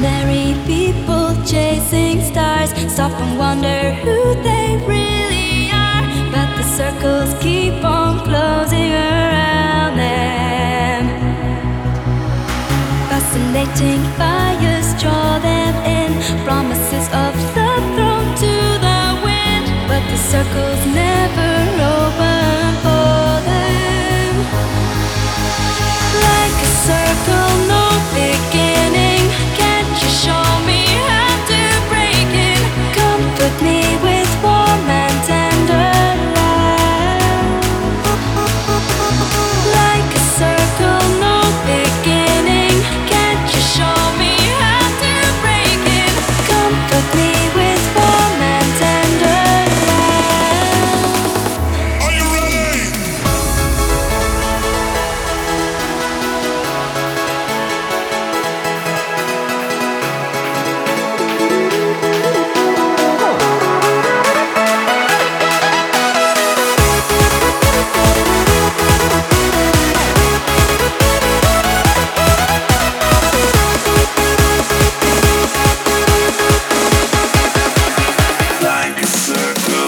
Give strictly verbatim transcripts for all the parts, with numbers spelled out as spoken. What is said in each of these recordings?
Ordinary people chasing stars stop and wonder who they really are, but the circles keep on closing around them. Fascinating fires draw them in, promises of the throne to the wind, but the circles never open for them. Like a circle, no beginning. Can't you show me how to break it? Comfort me with warm and tender love. Like a circle, no beginning. Can't you show me how to break it? Comfort me with warm and tender love. Are you ready? Like a circle.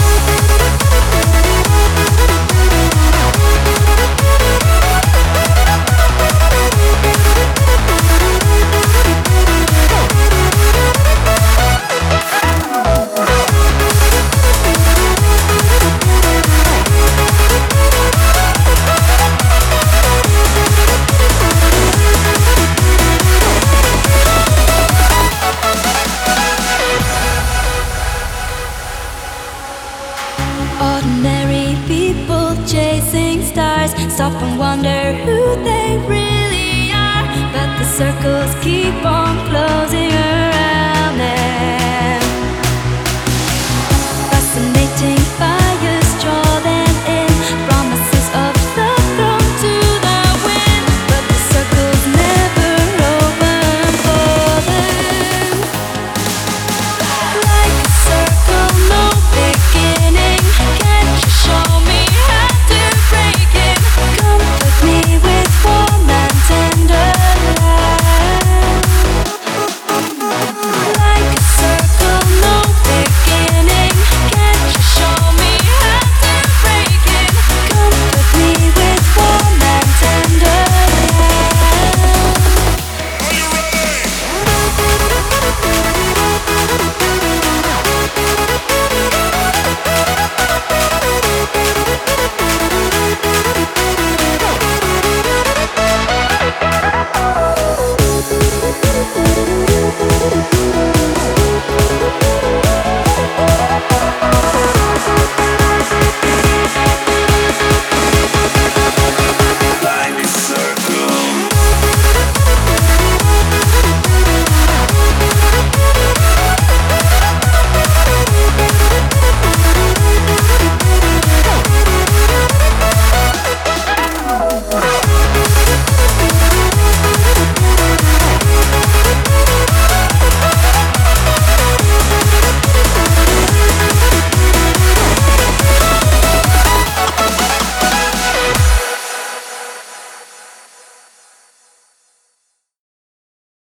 Ordinary people chasing stars stop and wonder who they really are, but the circles keep on